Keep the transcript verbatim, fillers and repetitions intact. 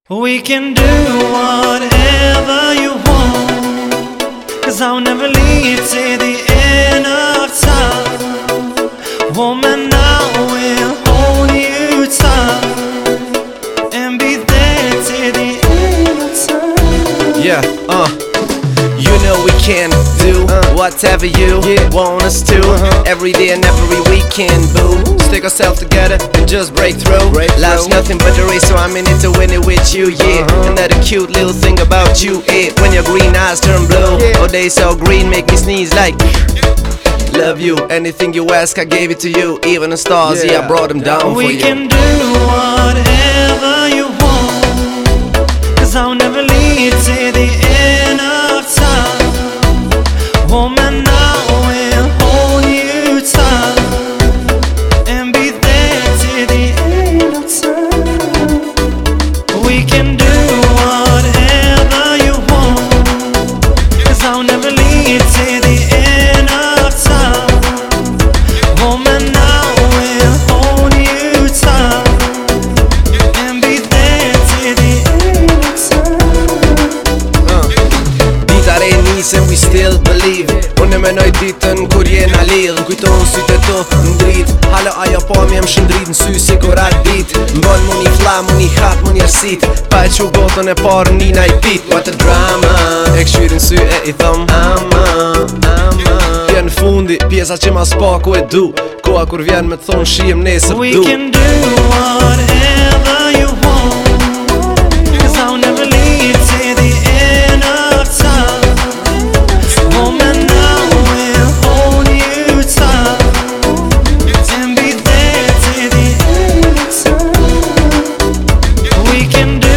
We can do whatever you want, 'cause I'll never leave till the end of time. Woman, I will hold you tight and be there till the end of time. Yeah, uh You know we can do uh, whatever you yeah. want us to uh-huh. Every day and every weekend, boo. Stick ourselves together and just break through. break Life's through. Nothing but a race, so I'm in it to win it with you, yeah uh-huh. Another cute little thing about you, eh? When your green eyes turn blue, yeah. Oh, they so green, make me sneeze like love you, anything you ask, I gave it to you. Even the stars, yeah, yeah I brought them down we for you. We can do whatever you want, 'cause I'll never leave till the end of time. Woman, I will hold you tight and be there till the end of time. We can do whatever you want, 'cause I'll never leave till the end of time. Woman, I will hold you tight and be there till the end of time. uh. These are the needs and we still believe. Unë me noj ditën kur jena lidh Kujton sytë e to ndrit Hala ajo po mi jem shëndrit në sy si kur atë dit Mbon mu një flam, mu një hat, mu një rësit Pa e që botën e parë nina i pit What a drama E këshyrin sy e i thëm Ama, ama Vjen fundi, pjesa që ma s'paku e du Koha kur vjen me thonë shijem nesër du We can do whatever you want, 'cause I'll never leave till the end of time. We can do